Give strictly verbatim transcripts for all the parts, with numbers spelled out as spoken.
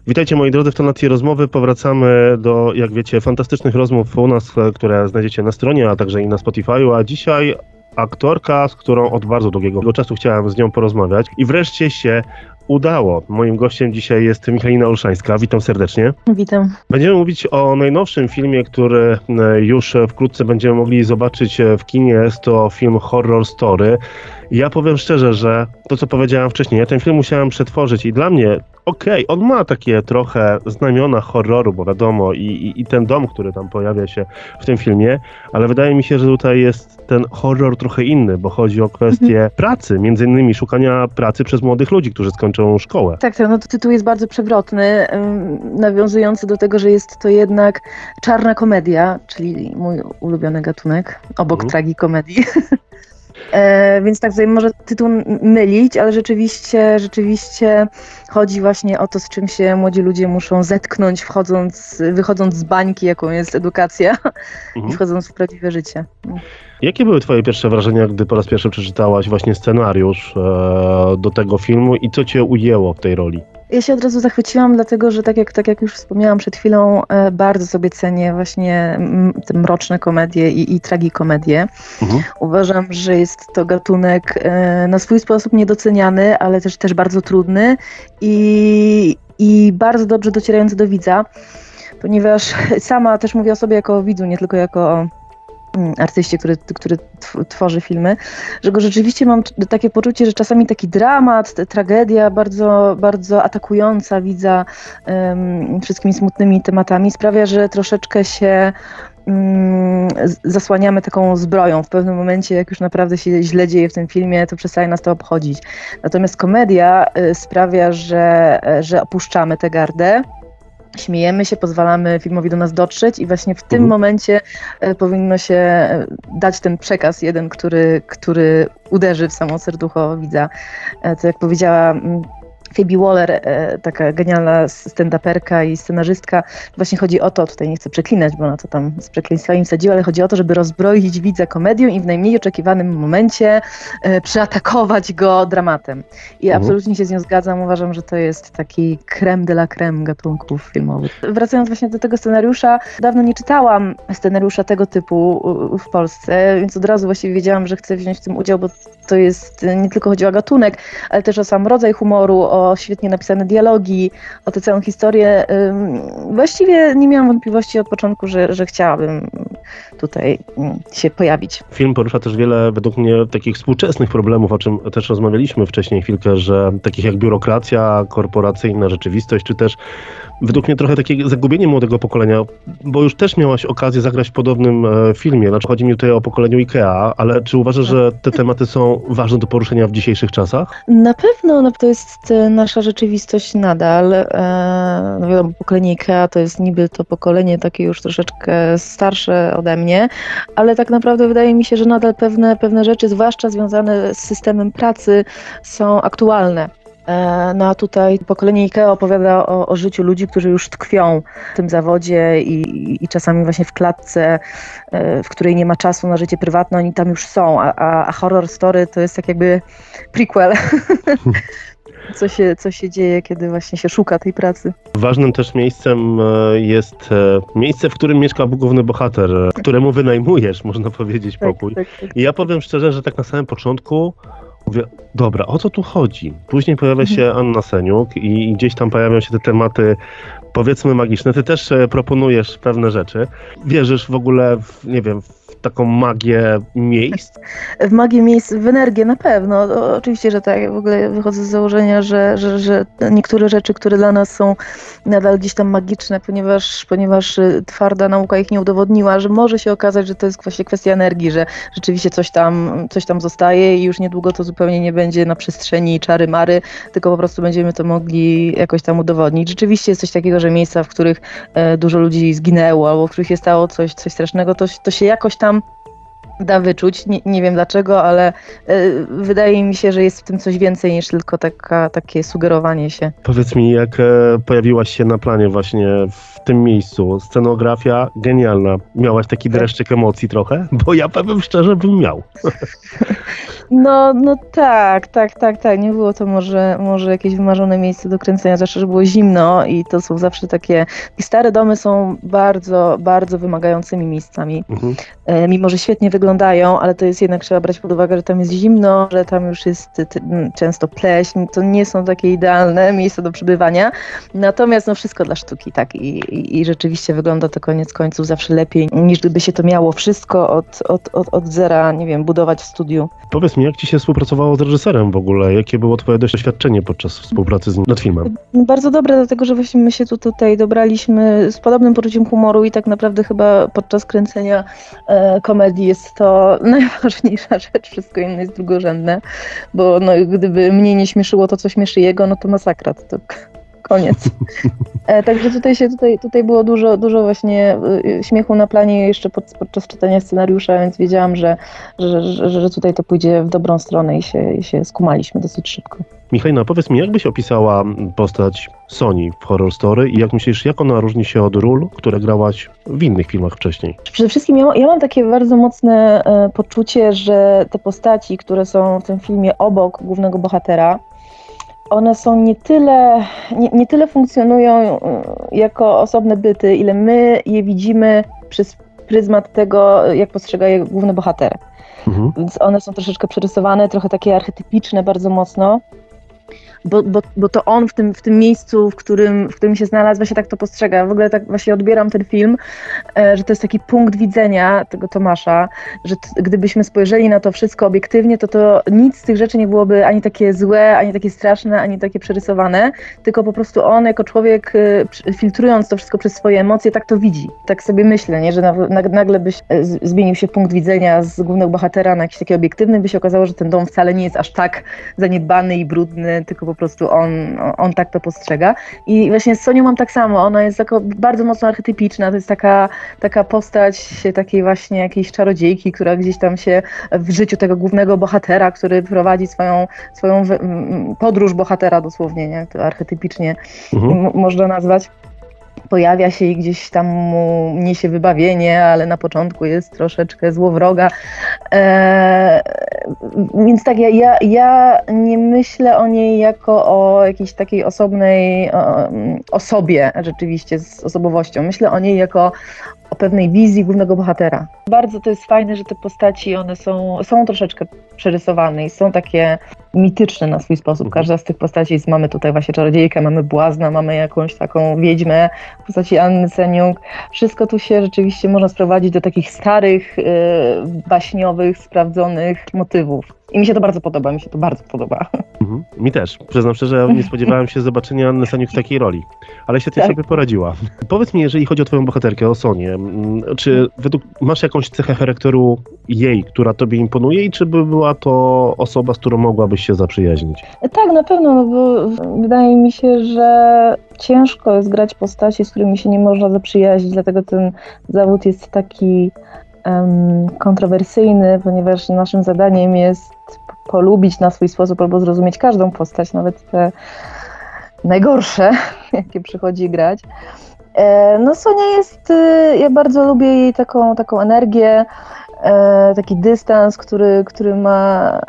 Witajcie moi drodzy w tonacji rozmowy. Powracamy do, jak wiecie, fantastycznych rozmów u nas, które znajdziecie na stronie, a także i na Spotify'u, a dzisiaj aktorka, z którą od bardzo długiego czasu chciałem z nią porozmawiać i wreszcie się udało. Moim gościem dzisiaj jest Michalina Olszańska. Witam serdecznie. Witam. Będziemy mówić o najnowszym filmie, który już wkrótce będziemy mogli zobaczyć w kinie. Jest to film Horror Story. Ja powiem szczerze, że to, co powiedziałem wcześniej, ja ten film musiałem przetworzyć i dla mnie, okej, okay, on ma takie trochę znamiona horroru, bo wiadomo, i, i, i ten dom, który tam pojawia się w tym filmie, ale wydaje mi się, że tutaj jest ten horror trochę inny, bo chodzi o kwestię mhm. pracy, między innymi szukania pracy przez młodych ludzi, którzy skończą szkołę. Tak, tak, no to tytuł jest bardzo przewrotny, nawiązujący do tego, że jest to jednak czarna komedia, czyli mój ulubiony gatunek, obok mhm. tragikomedii. E, więc tak sobie może tytuł mylić, ale rzeczywiście, rzeczywiście chodzi właśnie o to, z czym się młodzi ludzie muszą zetknąć, wchodząc, wychodząc z bańki, jaką jest edukacja mhm. i wchodząc w prawdziwe życie. Jakie były twoje pierwsze wrażenia, gdy po raz pierwszy przeczytałaś właśnie scenariusz e, do tego filmu i co cię ujęło w tej roli? Ja się od razu zachwyciłam, dlatego że tak jak, tak jak już wspomniałam przed chwilą, e, bardzo sobie cenię właśnie m, te mroczne komedie i, i tragikomedie. Mhm. Uważam, że jest to gatunek e, na swój sposób niedoceniany, ale też, też bardzo trudny i, i bardzo dobrze docierający do widza, ponieważ sama też mówię o sobie jako o widzu, nie tylko jako o artyście, który, który tworzy filmy, że go rzeczywiście mam takie poczucie, że czasami taki dramat, tragedia bardzo, bardzo atakująca widza um, wszystkimi smutnymi tematami sprawia, że troszeczkę się um, zasłaniamy taką zbroją. W pewnym momencie, jak już naprawdę się źle dzieje w tym filmie, to przestaje nas to obchodzić. Natomiast komedia y, sprawia, że, że opuszczamy tę gardę, śmiejemy się, pozwalamy filmowi do nas dotrzeć i właśnie w tym mhm. momencie e, powinno się dać ten przekaz jeden, który, który uderzy w samo serducho widza. E, to jak powiedziała Phoebe Waller, e, taka genialna stand-uperka i scenarzystka, właśnie chodzi o to, tutaj nie chcę przeklinać, bo ona to tam z przekleństwami wsadziła, ale chodzi o to, żeby rozbroić widza komedią i w najmniej oczekiwanym momencie e, przyatakować go dramatem. I mhm. absolutnie się z nią zgadzam, uważam, że to jest taki creme de la creme gatunków filmowych. Wracając właśnie do tego scenariusza, dawno nie czytałam scenariusza tego typu w Polsce, więc od razu właściwie wiedziałam, że chcę wziąć w tym udział, bo to jest, nie tylko chodzi o gatunek, ale też o sam rodzaj humoru, o o świetnie napisane dialogi, o tę całą historię. Właściwie nie miałam wątpliwości od początku, że, że chciałabym tutaj się pojawić. Film porusza też wiele, według mnie, takich współczesnych problemów, o czym też rozmawialiśmy wcześniej chwilkę, że takich jak biurokracja, korporacyjna rzeczywistość, czy też według mnie trochę takie zagubienie młodego pokolenia, bo już też miałaś okazję zagrać w podobnym e, filmie. Znaczy, chodzi mi tutaj o pokoleniu IKEA, ale czy uważasz, że te tematy są ważne do poruszenia w dzisiejszych czasach? Na pewno, no, to jest nasza rzeczywistość nadal. E, no wiadomo, pokolenie IKEA to jest niby to pokolenie takie już troszeczkę starsze ode mnie, ale tak naprawdę wydaje mi się, że nadal pewne, pewne rzeczy, zwłaszcza związane z systemem pracy, są aktualne. No a tutaj pokolenie IKEA opowiada o, o życiu ludzi, którzy już tkwią w tym zawodzie i, i czasami właśnie w klatce, w której nie ma czasu na życie prywatne, oni tam już są, a, a, a Horror Story to jest tak jakby prequel. Co się, co się dzieje, kiedy właśnie się szuka tej pracy. Ważnym też miejscem jest miejsce, w którym mieszka główny bohater, któremu wynajmujesz, można powiedzieć, pokój. Tak, tak, tak. I ja powiem szczerze, że tak na samym początku mówię, dobra, o co tu chodzi? Później pojawia się mhm. Anna Seniuk i gdzieś tam pojawią się te tematy, powiedzmy, magiczne. Ty też proponujesz pewne rzeczy. Wierzysz w ogóle, w, nie wiem, w taką magię miejsc? W magię miejsc, w energię na pewno. O, oczywiście, że tak. W ogóle wychodzę z założenia, że, że, że niektóre rzeczy, które dla nas są nadal gdzieś tam magiczne, ponieważ, ponieważ twarda nauka ich nie udowodniła, że może się okazać, że to jest właśnie kwestia energii, że rzeczywiście coś tam, coś tam zostaje i już niedługo to zupełnie nie będzie na przestrzeni czary-mary, tylko po prostu będziemy to mogli jakoś tam udowodnić. Rzeczywiście jest coś takiego, że miejsca, w których e, dużo ludzi zginęło albo w których się stało coś, coś strasznego, to, to się jakoś tam da wyczuć. Nie, nie wiem dlaczego, ale y, wydaje mi się, że jest w tym coś więcej niż tylko taka, takie sugerowanie się. Powiedz mi, jak e, pojawiłaś się na planie właśnie w tym miejscu. Scenografia genialna. Miałaś taki dreszczyk emocji trochę? Bo ja powiem szczerze, bym miał. No, no tak, tak, tak, tak. Nie było to może, może jakieś wymarzone miejsce do kręcenia, zwłaszcza, że było zimno i to są zawsze takie... I stare domy są bardzo, bardzo wymagającymi miejscami. Mhm. E, mimo, że świetnie wyglądają, ale to jest jednak, trzeba brać pod uwagę, że tam jest zimno, że tam już jest ty, ty, często pleśń. To nie są takie idealne miejsca do przebywania. Natomiast no wszystko dla sztuki, tak. I, i, i rzeczywiście wygląda to koniec końców zawsze lepiej, niż gdyby się to miało wszystko od, od, od, od zera, nie wiem, budować w studiu. Powiedz mi, jak ci się współpracowało z reżyserem w ogóle? Jakie było twoje doświadczenie podczas współpracy z nim nad filmem? Bardzo dobre, dlatego że właśnie my się tu tutaj dobraliśmy z podobnym poczuciem humoru i tak naprawdę chyba podczas kręcenia e, komedii jest to najważniejsza rzecz, wszystko inne jest drugorzędne, bo no, gdyby mnie nie śmieszyło to, co śmieszy jego, no to masakra, to koniec. E, także tutaj się tutaj, tutaj było dużo, dużo właśnie y, śmiechu na planie jeszcze pod, podczas czytania scenariusza, więc wiedziałam, że, że, że, że tutaj to pójdzie w dobrą stronę i się, i się skumaliśmy dosyć szybko. Michałina, powiedz mi, jak byś opisała postać Soni w Horror Story i jak myślisz, jak ona różni się od ról, które grałaś w innych filmach wcześniej? Przede wszystkim ja, ja mam takie bardzo mocne e, poczucie, że te postaci, które są w tym filmie obok głównego bohatera, one są nie tyle, nie, nie tyle funkcjonują jako osobne byty, ile my je widzimy przez pryzmat tego, jak postrzega je główny bohater. Mhm. Więc one są troszeczkę przerysowane, trochę takie archetypiczne bardzo mocno. Bo, bo, bo to on w tym, w tym miejscu, w którym, w którym się znalazł, właśnie tak to postrzega. W ogóle tak właśnie odbieram ten film, e, że to jest taki punkt widzenia tego Tomasza, że t, gdybyśmy spojrzeli na to wszystko obiektywnie, to to nic z tych rzeczy nie byłoby ani takie złe, ani takie straszne, ani takie przerysowane, tylko po prostu on jako człowiek, e, filtrując to wszystko przez swoje emocje, tak to widzi. Tak sobie myślę, nie? Że na, na, nagle byś e, z, zmienił się punkt widzenia z głównego bohatera na jakiś taki obiektywny, by się okazało, że ten dom wcale nie jest aż tak zaniedbany i brudny, tylko po prostu on, on tak to postrzega. I właśnie z Sonią mam tak samo, ona jest taka bardzo mocno archetypiczna, to jest taka, taka postać takiej właśnie jakiejś czarodziejki, która gdzieś tam się w życiu tego głównego bohatera, który prowadzi swoją, swoją podróż bohatera dosłownie, nie? To archetypicznie mhm. m- można nazwać. Pojawia się i gdzieś tam mu niesie wybawienie, ale na początku jest troszeczkę złowroga. Eee, więc tak, ja, ja, ja nie myślę o niej jako o jakiejś takiej osobnej o, osobie rzeczywiście z osobowością. Myślę o niej jako o pewnej wizji głównego bohatera. Bardzo to jest fajne, że te postaci, one są, są troszeczkę przerysowane i są takie mityczne na swój sposób. Każda z tych postaci jest, mamy tutaj właśnie czarodziejkę, mamy błazna, mamy jakąś taką wiedźmę w postaci Anny Seniuk. Wszystko tu się rzeczywiście można sprowadzić do takich starych, yy, baśniowych, sprawdzonych motywów. I mi się to bardzo podoba, mi się to bardzo podoba. Mhm. Mi też. Przyznam szczerze, nie spodziewałem się zobaczenia Anny Seniuk w takiej roli, ale świetnie tak sobie poradziła. Powiedz mi, jeżeli chodzi o twoją bohaterkę, o Sonię, czy według, masz jakąś cechę charakteru jej, która tobie imponuje i czy by była to osoba, z którą mogłabyś się zaprzyjaźnić? Tak, na pewno, no bo wydaje mi się, że ciężko jest grać postaci, z którymi się nie można zaprzyjaźnić, dlatego ten zawód jest taki um, kontrowersyjny, ponieważ naszym zadaniem jest polubić na swój sposób albo zrozumieć każdą postać, nawet te najgorsze, jakie przychodzi grać. No Sonia jest, ja bardzo lubię jej taką, taką energię, taki dystans, który, który ma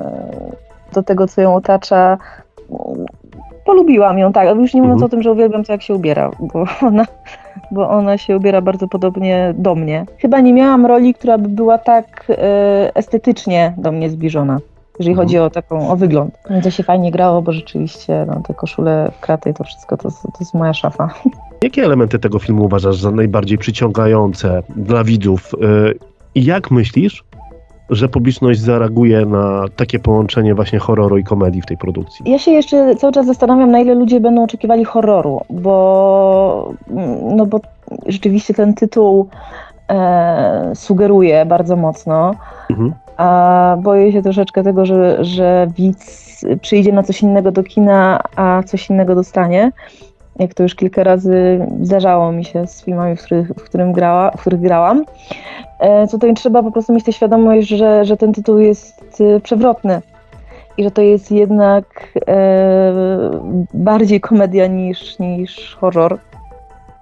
do tego, co ją otacza. Polubiłam ją, tak, już nie mówiąc mhm. o tym, że uwielbiam to, jak się ubiera, bo ona, bo ona się ubiera bardzo podobnie do mnie. Chyba nie miałam roli, która by była tak estetycznie do mnie zbliżona, jeżeli mhm. chodzi o taką, o wygląd. To się fajnie grało, bo rzeczywiście no, te koszule, kraty i to wszystko, to, to jest moja szafa. Jakie elementy tego filmu uważasz za najbardziej przyciągające dla widzów? I jak myślisz, że publiczność zareaguje na takie połączenie właśnie horroru i komedii w tej produkcji? Ja się jeszcze cały czas zastanawiam, na ile ludzie będą oczekiwali horroru, bo, no bo rzeczywiście ten tytuł e, sugeruje bardzo mocno, mhm. a boję się troszeczkę tego, że, że widz przyjdzie na coś innego do kina, a coś innego dostanie. Jak to już kilka razy zdarzało mi się z filmami, w których, w którym grała, w których grałam. Co to trzeba po prostu mieć tę świadomość, że, że ten tytuł jest przewrotny i że to jest jednak e, bardziej komedia niż, niż horror.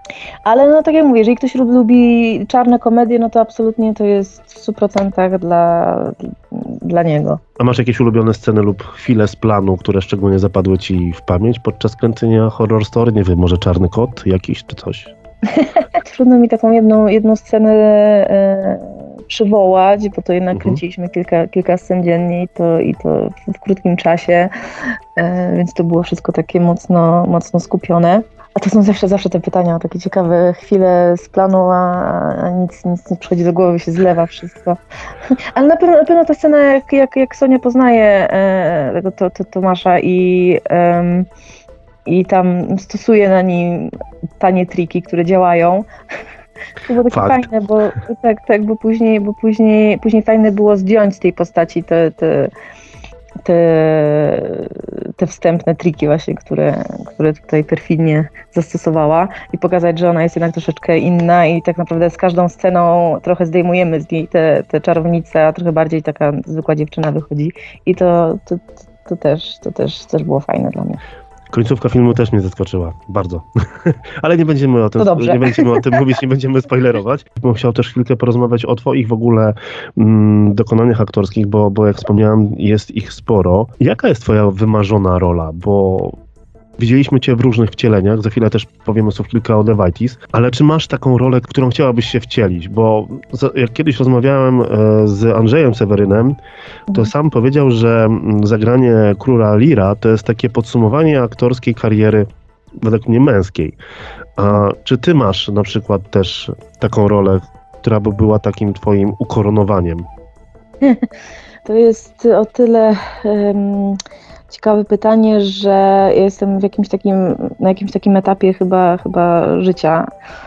Ale no tak jak mówię, jeżeli ktoś lubi czarne komedie, no to absolutnie to jest w stu procentach dla, dla niego. A masz jakieś ulubione sceny lub chwile z planu, które szczególnie zapadły ci w pamięć podczas kręcenia Horror Story? Nie wiem, może Czarny Kot jakiś czy coś? Trudno mi taką jedną, jedną scenę e, przywołać, bo to jednak Mhm. kręciliśmy kilka, kilka scen dziennie i to, i to w krótkim czasie, e, więc to było wszystko takie mocno, mocno skupione. A to są zawsze, zawsze te pytania, takie ciekawe chwile z planu, a, a nic, nic nie przychodzi do głowy, się zlewa wszystko. Ale na pewno, na pewno ta scena, jak, jak, jak Sonia poznaje e, tego to, to Tomasza i, em, i tam stosuje na nim tanie triki, które działają. To było takie Fakt. fajne, bo tak, tak, bo później, bo później, później fajne było zdjąć z tej postaci te, te, te, te wstępne triki właśnie, które, które tutaj perfidnie zastosowała i pokazać, że ona jest jednak troszeczkę inna i tak naprawdę z każdą sceną trochę zdejmujemy z niej te, te czarownice, a trochę bardziej taka zwykła dziewczyna wychodzi i to, to, to, też, to też, też było fajne dla mnie. Końcówka filmu też mnie zaskoczyła, bardzo. Ale nie będziemy o tym, nie będziemy o tym mówić, nie będziemy spoilerować. Bym chciał też chwilkę porozmawiać o twoich w ogóle mm, dokonaniach aktorskich, bo, bo jak wspomniałem, jest ich sporo. Jaka jest twoja wymarzona rola? Bo widzieliśmy cię w różnych wcieleniach, za chwilę też powiemy słów kilka o Devitis, ale czy masz taką rolę, w którą chciałabyś się wcielić? Bo jak kiedyś rozmawiałem z Andrzejem Sewerynem, to mhm. sam powiedział, że zagranie króla Leara to jest takie podsumowanie aktorskiej kariery według mnie męskiej. A czy ty masz na przykład też taką rolę, która by była takim twoim ukoronowaniem? To jest o tyle... Um... Ciekawe pytanie, że ja jestem w jakimś takim, na jakimś takim etapie chyba, chyba życia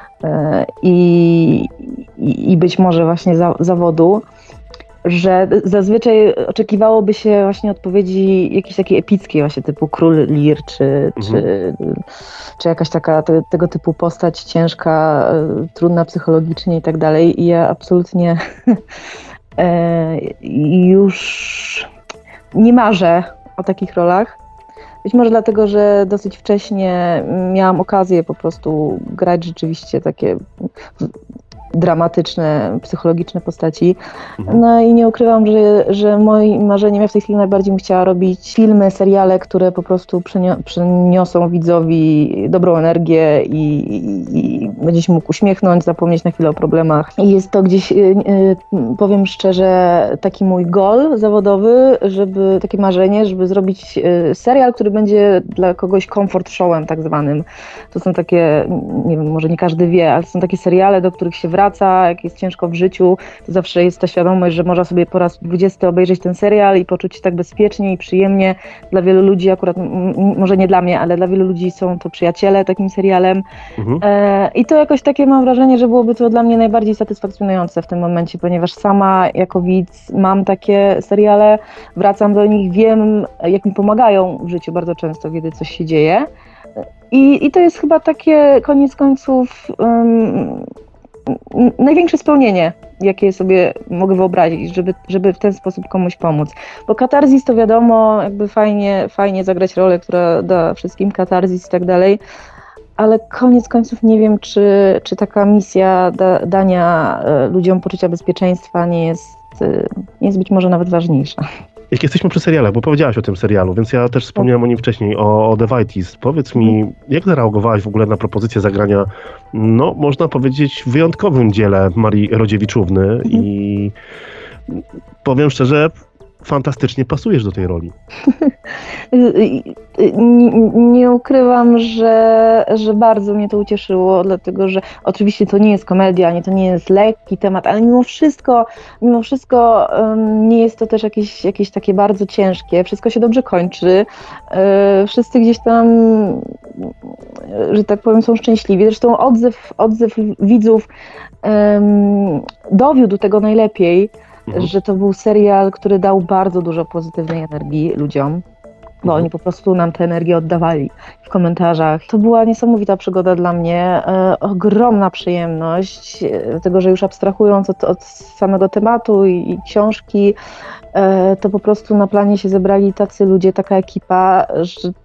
i, i, i być może właśnie za, zawodu, że zazwyczaj oczekiwałoby się właśnie odpowiedzi jakiejś takiej epickiej właśnie typu Król Lear, czy, mhm. czy, czy jakaś taka te, tego typu postać ciężka, trudna psychologicznie i tak dalej. I ja absolutnie już nie marzę o takich rolach. Być może dlatego, że dosyć wcześnie miałam okazję po prostu grać rzeczywiście takie dramatyczne, psychologiczne postaci. Mhm. No i nie ukrywam, że, że moim marzeniem, ja w tej chwili najbardziej bym chciała robić filmy, seriale, które po prostu przynio- przyniosą widzowi dobrą energię i, i, i będzie się mógł uśmiechnąć, zapomnieć na chwilę o problemach. I jest to gdzieś, yy, yy, powiem szczerze, taki mój goal zawodowy, żeby, takie marzenie, żeby zrobić yy, serial, który będzie dla kogoś comfort showem tak zwanym. To są takie, nie wiem, może nie każdy wie, ale to są takie seriale, do których się wraca, jak jest ciężko w życiu, to zawsze jest ta świadomość, że można sobie po raz dwudziesty obejrzeć ten serial i poczuć się tak bezpiecznie i przyjemnie. Dla wielu ludzi, akurat m- może nie dla mnie, ale dla wielu ludzi są to przyjaciele takim serialem. Mhm. E, I to jakoś takie mam wrażenie, że byłoby to dla mnie najbardziej satysfakcjonujące w tym momencie, ponieważ sama jako widz mam takie seriale, wracam do nich, wiem, jak mi pomagają w życiu bardzo często, kiedy coś się dzieje. I, i to jest chyba takie koniec końców um, największe spełnienie, jakie sobie mogę wyobrazić, żeby, żeby w ten sposób komuś pomóc. Bo katarzis to wiadomo, jakby fajnie, fajnie zagrać rolę, która da wszystkim katarzis i tak dalej, ale koniec końców nie wiem, czy, czy taka misja da, dania ludziom poczucia bezpieczeństwa nie jest, nie jest być może nawet ważniejsza. Jak jesteśmy przy serialach, bo powiedziałaś o tym serialu, więc ja też wspomniałem o nim wcześniej, o, o Devitis. Powiedz mi, jak zareagowałaś w ogóle na propozycję zagrania, no można powiedzieć, w wyjątkowym dziele Marii Rodziewiczówny mhm. i powiem szczerze, fantastycznie pasujesz do tej roli. Nie, nie ukrywam, że, że bardzo mnie to ucieszyło, dlatego że oczywiście to nie jest komedia, nie, to nie jest lekki temat, ale mimo wszystko, mimo wszystko um, nie jest to też jakieś, jakieś takie bardzo ciężkie, wszystko się dobrze kończy, e, wszyscy gdzieś tam, że tak powiem, są szczęśliwi, zresztą odzew, odzew widzów um, dowiódł tego najlepiej, Mhm. że to był serial, który dał bardzo dużo pozytywnej energii ludziom, bo mhm. oni po prostu nam tę energię oddawali w komentarzach. To była niesamowita przygoda dla mnie, e, ogromna przyjemność, dlatego że już abstrahując od, od samego tematu i, i książki, e, to po prostu na planie się zebrali tacy ludzie, taka ekipa, że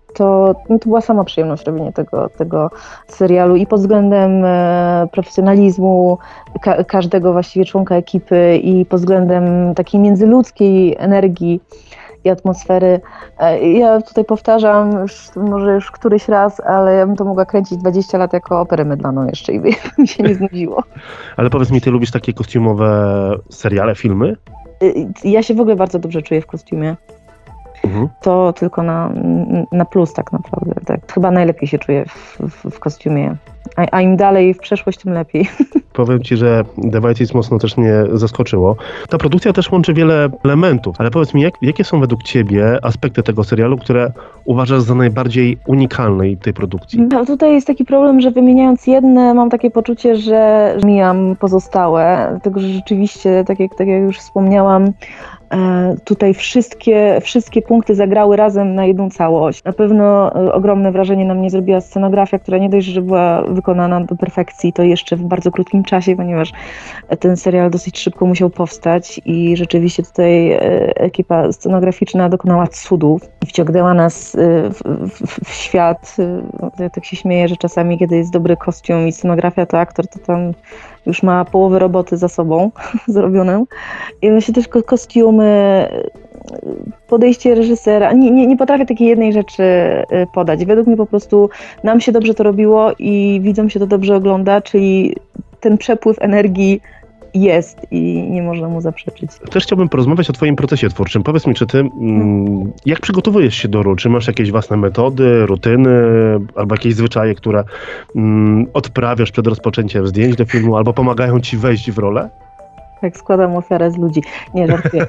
to, no, to była sama przyjemność robienie tego, tego serialu i pod względem e, profesjonalizmu ka- każdego właściwie członka ekipy i pod względem takiej międzyludzkiej energii i atmosfery. E, ja tutaj powtarzam już, może już któryś raz, ale ja bym to mogła kręcić dwadzieścia lat jako operę mydlaną jeszcze i by mi się nie znudziło. Ale powiedz mi, ty lubisz takie kostiumowe seriale, filmy? E, ja się w ogóle bardzo dobrze czuję w kostiumie. Mhm. To tylko na, na plus tak naprawdę. Tak. Chyba najlepiej się czuję w, w, w kostiumie. A, a im dalej w przeszłość, tym lepiej. Powiem ci, że The Vices mocno też mnie zaskoczyło. Ta produkcja też łączy wiele elementów, ale powiedz mi, jak, jakie są według ciebie aspekty tego serialu, które uważasz za najbardziej unikalne w tej produkcji? No, tutaj jest taki problem, że wymieniając jedne, mam takie poczucie, że mijam pozostałe, dlatego że rzeczywiście, tak jak, tak jak już wspomniałam, tutaj wszystkie, wszystkie punkty zagrały razem na jedną całość. Na pewno ogromne wrażenie na mnie zrobiła scenografia, która nie dość, że była wykonana do perfekcji, to jeszcze w bardzo krótkim czasie, ponieważ ten serial dosyć szybko musiał powstać i rzeczywiście tutaj ekipa scenograficzna dokonała cudów i wciągnęła nas w, w, w świat. Ja tak się śmieję, że czasami, kiedy jest dobry kostium i scenografia, to aktor to tam już ma połowę roboty za sobą zrobioną. I myślę też kostiumy, podejście reżysera. Nie, nie, nie potrafię takiej jednej rzeczy podać. Według mnie po prostu nam się dobrze to robiło i widzom się to dobrze ogląda, czyli ten przepływ energii jest i nie można mu zaprzeczyć. Też chciałbym porozmawiać o twoim procesie twórczym. Powiedz mi, czy ty, mm, jak przygotowujesz się do ról? Czy masz jakieś własne metody, rutyny, albo jakieś zwyczaje, które mm, odprawiasz przed rozpoczęciem zdjęć do filmu, albo pomagają ci wejść w rolę? Tak, składam ofiarę z ludzi. Nie, żartuję.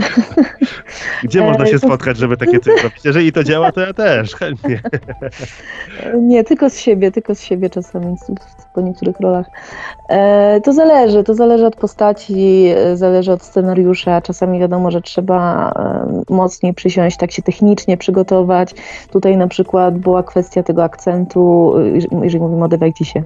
Gdzie można się spotkać, żeby takie coś robić? Jeżeli to działa, to ja też chętnie. Nie, tylko z siebie, tylko z siebie czasami po niektórych rolach. E, to zależy, to zależy od postaci, zależy od scenariusza. Czasami wiadomo, że trzeba e, mocniej przysiąść, tak się technicznie przygotować. Tutaj na przykład była kwestia tego akcentu, jeżeli mówimy o The Vicesie,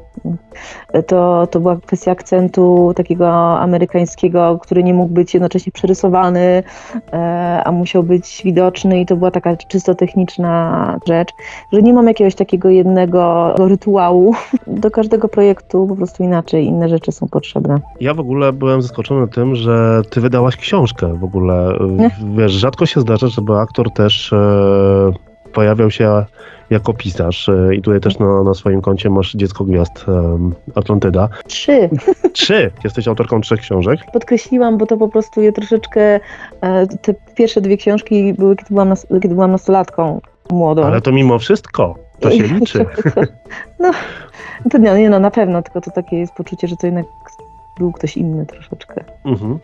to, to była kwestia akcentu takiego amerykańskiego, który nie mógł być jednocześnie przerysowany, e, a musiał być widoczny i to była taka czysto techniczna rzecz, że nie mam jakiegoś takiego jednego rytuału. Do każdego projektu po prostu inaczej, inne rzeczy są potrzebne. Ja w ogóle byłem zaskoczony tym, że ty wydałaś książkę w ogóle. Wiesz, rzadko się zdarza, żeby aktor też e, pojawiał się jako pisarz i tutaj też na, na swoim koncie masz Dziecko Gwiazd um, Atlantyda. Trzy. Trzy! Jesteś autorką trzech książek. Podkreśliłam, bo to po prostu je troszeczkę, te pierwsze dwie książki były, kiedy byłam, nas, kiedy byłam nastolatką młodą. Ale to mimo wszystko, to się liczy. No, to nie, nie, no na pewno, tylko to takie jest poczucie, że to jednak był ktoś inny troszeczkę. Mhm.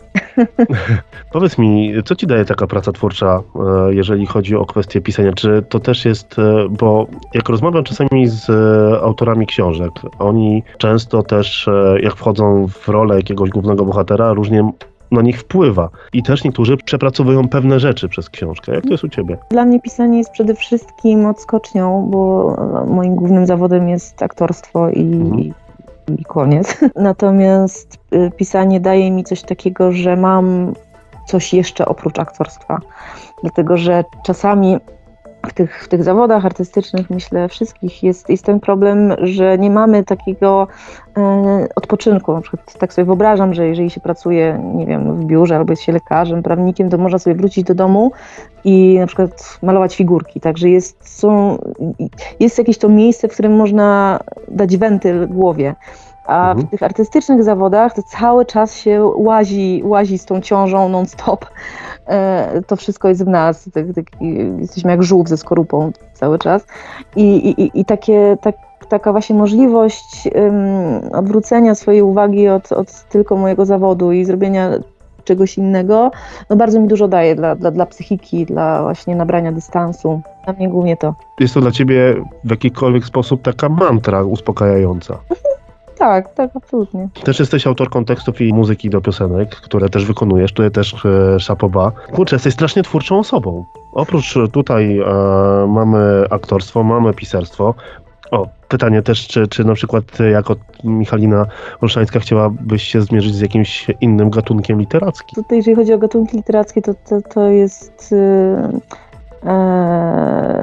Powiedz mi, co ci daje taka praca twórcza, jeżeli chodzi o kwestię pisania? Czy to też jest, bo jak rozmawiam czasami z autorami książek, oni często też, jak wchodzą w rolę jakiegoś głównego bohatera, różnie na nich wpływa. I też niektórzy przepracowują pewne rzeczy przez książkę. Jak to jest u ciebie? Dla mnie pisanie jest przede wszystkim odskocznią, bo moim głównym zawodem jest aktorstwo i mhm. i koniec. Natomiast y, pisanie daje mi coś takiego, że mam coś jeszcze oprócz aktorstwa. Dlatego, że czasami w tych, w tych zawodach artystycznych, myślę, wszystkich jest, jest ten problem, że nie mamy takiego e, odpoczynku. Na przykład tak sobie wyobrażam, że jeżeli się pracuje, nie wiem, w biurze albo jest się lekarzem, prawnikiem, to można sobie wrócić do domu i na przykład malować figurki. Także jest, są, jest jakieś to miejsce, w którym można dać wentyl głowie. A mhm. w tych artystycznych zawodach to cały czas się łazi, łazi z tą ciążą non-stop. E, to wszystko jest w nas. Tak, tak, jesteśmy jak żółw ze skorupą cały czas. I, i, i takie, tak, taka właśnie możliwość um, odwrócenia swojej uwagi od, od tylko mojego zawodu i zrobienia czegoś innego, no bardzo mi dużo daje dla, dla, dla psychiki, dla właśnie nabrania dystansu. Dla mnie głównie to. Jest to dla ciebie w jakikolwiek sposób taka mantra uspokajająca? Tak, tak, absolutnie. Też jesteś autorką tekstów i muzyki do piosenek, które też wykonujesz, tutaj też e, szapoba. Kurczę, jesteś strasznie twórczą osobą. Oprócz tutaj e, mamy aktorstwo, mamy pisarstwo. O, pytanie też, czy, czy na przykład ty jako Michalina Olszańska chciałabyś się zmierzyć z jakimś innym gatunkiem literackim? Tutaj, jeżeli chodzi o gatunki literackie, to, to, to jest... Yy... Eee,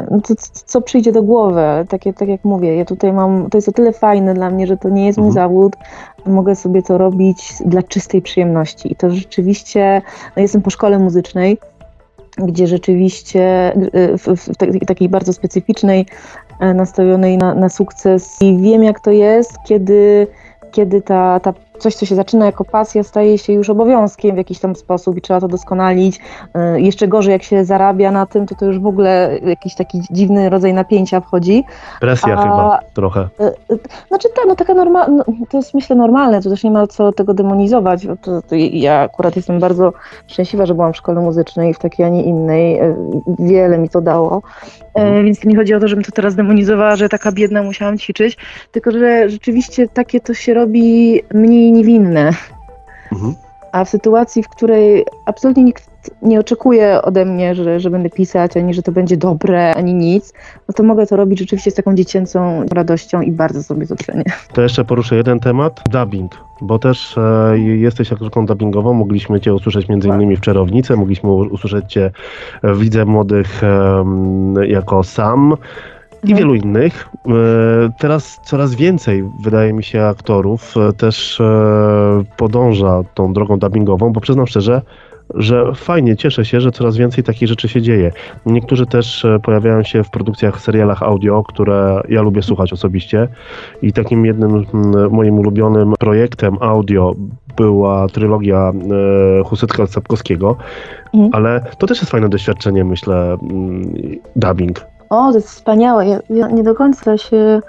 to, co przyjdzie do głowy, tak, tak jak mówię, ja tutaj mam, to jest o tyle fajne dla mnie, że to nie jest mój mhm. zawód, mogę sobie to robić dla czystej przyjemności i to rzeczywiście, no jestem po szkole muzycznej, gdzie rzeczywiście w, w takiej bardzo specyficznej, nastawionej na, na sukces i wiem jak to jest, kiedy, kiedy ta, ta coś, co się zaczyna jako pasja, staje się już obowiązkiem w jakiś tam sposób i trzeba to doskonalić. Yy, jeszcze gorzej, jak się zarabia na tym, to to już w ogóle jakiś taki dziwny rodzaj napięcia wchodzi. Presja A, chyba trochę. Yy, znaczy tak, no taka normalna, no, to jest myślę normalne, to też nie ma co tego demonizować. To, to ja akurat jestem bardzo szczęśliwa, że byłam w szkole muzycznej, w takiej, a nie innej. Yy, wiele mi to dało. Yy, więc nie chodzi o to, żebym to teraz demonizowała, że taka biedna musiałam ćwiczyć, tylko że rzeczywiście takie to się robi mniej niewinne. Mhm. A w sytuacji, w której absolutnie nikt nie oczekuje ode mnie, że, że będę pisać, ani że to będzie dobre, ani nic, no to mogę to robić rzeczywiście z taką dziecięcą radością i bardzo sobie to cenię. To jeszcze poruszę jeden temat, dubbing, bo też e, jesteś aktorką dubbingową, mogliśmy Cię usłyszeć między innymi w Czarownicy, mogliśmy usłyszeć Cię w Lidze Młodych e, jako Sam. I wielu innych. Teraz coraz więcej, wydaje mi się, aktorów też podąża tą drogą dubbingową, bo przyznam szczerze, że fajnie, cieszę się, że coraz więcej takich rzeczy się dzieje. Niektórzy też pojawiają się w produkcjach, serialach audio, które ja lubię słuchać osobiście i takim jednym moim ulubionym projektem audio była trylogia Husytka Sapkowskiego, mm. ale to też jest fajne doświadczenie, myślę, dubbing. O, to jest wspaniałe. Ja, ja nie do końca się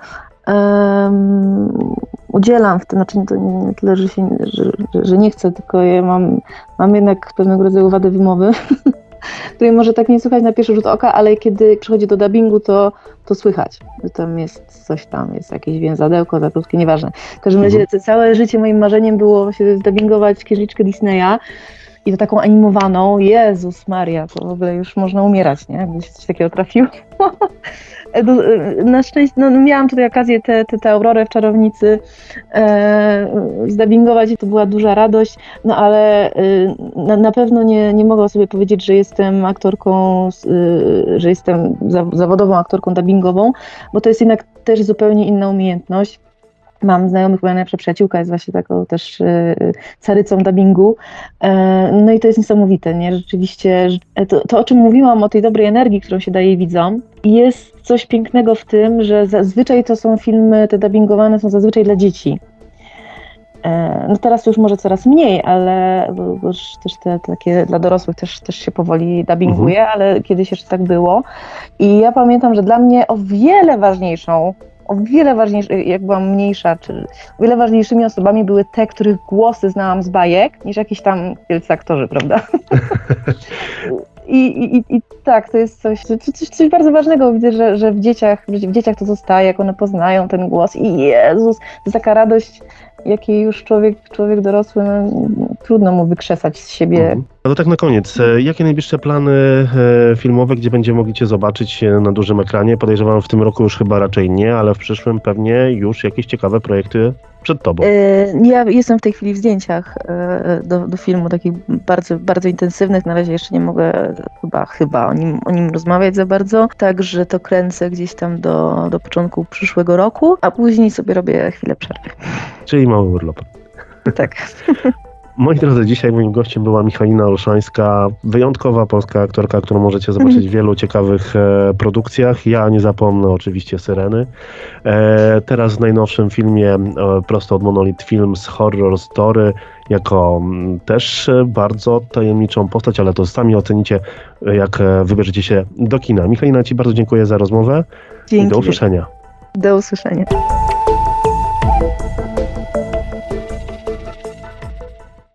um, udzielam w tym, znaczy to nie tyle, że, się, że, że nie chcę, tylko ja mam, mam jednak pewnego rodzaju wadę wymowy, której może tak nie słychać na pierwszy rzut oka, ale kiedy przychodzi do dubbingu, to, to słychać, że tam jest coś tam, jest jakieś więzadełko za krótkie, nieważne. W każdym razie mhm. całe życie moim marzeniem było się zdubbingować księżniczkę Disneya. I to taką animowaną, Jezus Maria, to w ogóle już można umierać, nie? Jakby się coś takiego trafiło. Na szczęście, no, miałam tutaj okazję tę te, te, te Aurorę w Czarownicy e, zdubbingować i to była duża radość, no ale e, na, na pewno nie, nie mogę sobie powiedzieć, że jestem aktorką, e, że jestem za, zawodową aktorką dubbingową, bo to jest jednak też zupełnie inna umiejętność. Mam znajomych, moja najlepsza przyjaciółka jest właśnie taką też e, carycą dubbingu. E, no i to jest niesamowite, nie? Rzeczywiście to, to, o czym mówiłam, o tej dobrej energii, którą się daje widzom, jest coś pięknego w tym, że zazwyczaj to są filmy, te dubbingowane są zazwyczaj dla dzieci. E, no teraz to już może coraz mniej, ale bo, bo już też te, te takie dla dorosłych też, też się powoli dubbinguje, mhm. ale kiedyś jeszcze tak było. I ja pamiętam, że dla mnie o wiele ważniejszą O wiele ważniejsze, jak byłam mniejsza, czy o wiele ważniejszymi osobami były te, których głosy znałam z bajek, niż jakieś tam wielcy aktorzy, prawda? I, i, I tak, to jest coś, coś, coś bardzo ważnego. Widzę, że, że w dzieciach, w dzieciach to zostaje, jak one poznają ten głos. I Jezus, to jest taka radość, jakiej już człowiek, człowiek dorosły, no, trudno mu wykrzesać z siebie. Mhm. No to tak na koniec, jakie najbliższe plany filmowe, gdzie będziemy mogli Cię zobaczyć na dużym ekranie? Podejrzewam, w tym roku już chyba raczej nie, ale w przyszłym pewnie już jakieś ciekawe projekty przed Tobą. Ja jestem w tej chwili w zdjęciach do, do filmu, takich bardzo, bardzo intensywnych. Na razie jeszcze nie mogę chyba, chyba o nim, o nim rozmawiać za bardzo. Także to kręcę gdzieś tam do, do początku przyszłego roku, a później sobie robię chwilę przerwy. Czyli mały urlop. Tak. Moi drodzy, dzisiaj moim gościem była Michalina Olszańska, wyjątkowa polska aktorka, którą możecie zobaczyć w wielu ciekawych e, produkcjach. Ja nie zapomnę oczywiście Syreny. E, teraz w najnowszym filmie, e, prosto od Monolith Films, Horror Story, jako m, też e, bardzo tajemniczą postać, ale to sami ocenicie, jak e, wybierzecie się do kina. Michalina, Ci bardzo dziękuję za rozmowę. Dzięki. I do usłyszenia. Do usłyszenia.